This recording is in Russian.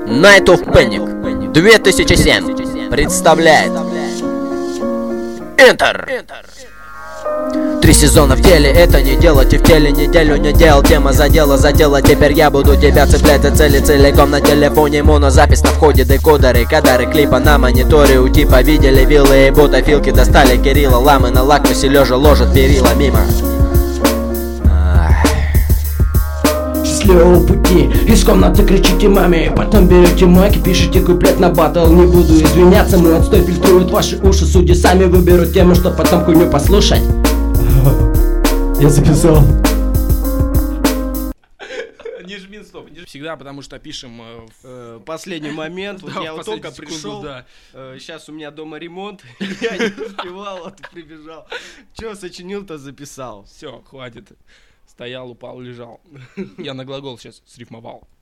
Night of Panic 2007 представляет Enter. 3 сезона в теле, это не делать и в теле неделю не делал. Тема задела, теперь я буду тебя цеплять за цели целиком. На телефоне монозапись, на входе декодеры, кадры клипа на мониторе. У типа видели виллы и бутафилки, достали Кирилла. Ламы на лакмусе лежа ложат перила мимо. Счастливого пути, из комнаты кричите маме, потом берете майк и пишите куплет на батл. Не буду извиняться, мой отстой фильтрует ваши уши. Судьи сами выберут тему, что потом хуйню послушать. Я записал. Не жми стоп, не жми. Всегда, потому что пишем в последний момент. Вот я вот только пришел. Сейчас у меня дома ремонт. Я не успевал, а ты прибежал. Че сочинил, то записал. Все, хватит. Стоял, упал, лежал. Я на глагол сейчас срифмовал.